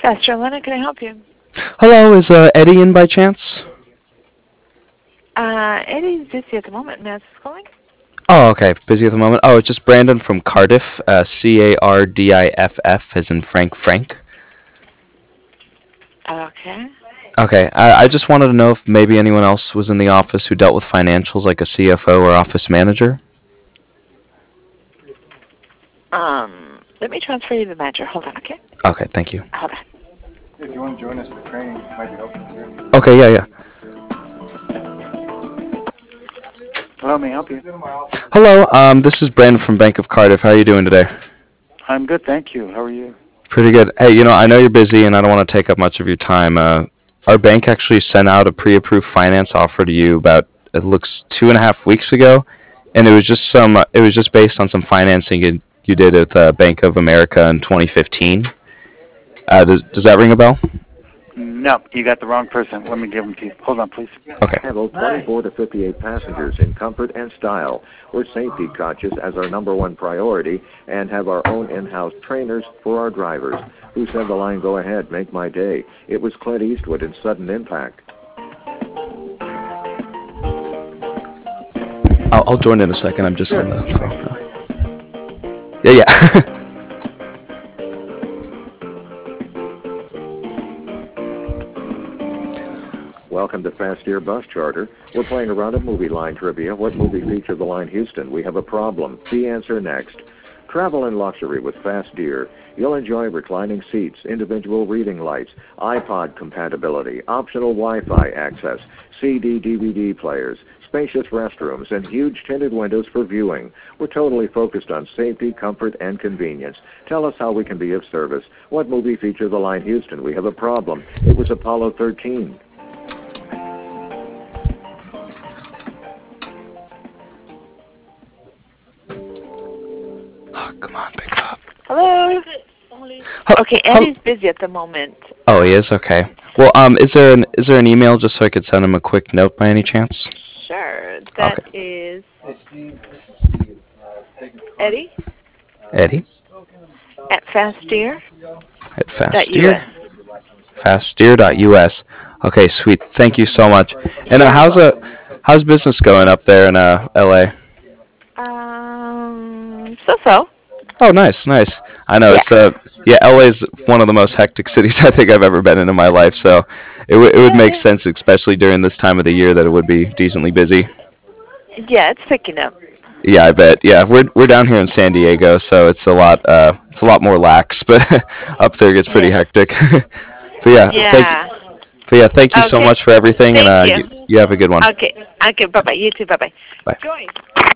Charlene, can I help you? Hello, is Eddie in by chance? Eddie's busy at the moment. May I ask who's calling? Oh, okay. Busy at the moment. Oh, it's just Brandon from Cardiff. Cardiff, as in Frank. Okay. Okay, I just wanted to know if maybe anyone else was in the office who dealt with financials, like a CFO or office manager. Let me transfer you to the manager. Hold on, okay? Okay, thank you. Hold on. If you want to join us for training, it might be helpful too. Okay, yeah. Hello, may I help you? Hello, this is Brandon from Bank of Cardiff. How are you doing today? I'm good, thank you. How are you? Pretty good. Hey, I know you're busy and I don't want to take up much of your time. Our bank actually sent out a pre-approved finance offer to you about, it looks 2.5 weeks ago, and it was just based on some financing you did with Bank of America in 2015. Does that ring a bell? No, you got the wrong person. Let me give them to you. Hold on, please. Okay. Handle 24 to 58 passengers in comfort and style. We're safety conscious as our number one priority and have our own in-house trainers for our drivers. Who said the line, "Go ahead, make my day"? It was Clint Eastwood in Sudden Impact. I'll join in a second. I'm just on the phone. Yeah. Welcome to Fast Ear Bus Charter. We're playing a round of movie line trivia. What movie featured the line, "Houston, we have a problem"? The answer next. Travel in luxury with Fast Ear. You'll enjoy reclining seats, individual reading lights, iPod compatibility, optional Wi-Fi access, CD/DVD players, spacious restrooms, and huge tinted windows for viewing. We're totally focused on safety, comfort, and convenience. Tell us how we can be of service. What movie featured the line, "Houston, we have a problem"? It was Apollo 13. Oh, come on, pick up. Hello? Okay, Eddie's busy at the moment. Oh, he is? Okay. Well, is there an email just so I could send him a quick note by any chance? Sure. That Okay. is Eddie Eddie at Fasteer. at .us. Fasteer.us. Okay, sweet. Thank you so much. And how's business going up there in LA? So. Oh, nice. I know Yeah. it's yeah, LA is one of the most hectic cities I think I've ever been in my life. So it would make Yeah. sense, especially during this time of the year, that it would be decently busy. Yeah, it's picking up. Yeah, I bet. Yeah, we're down here in San Diego, so it's a lot more lax, but up there gets pretty Yeah. hectic. but yeah, Yeah. thank you so Okay. much for everything, and Thank you. you have a good one. Okay. Okay. Bye bye. You too. Bye bye. Bye. Joyce.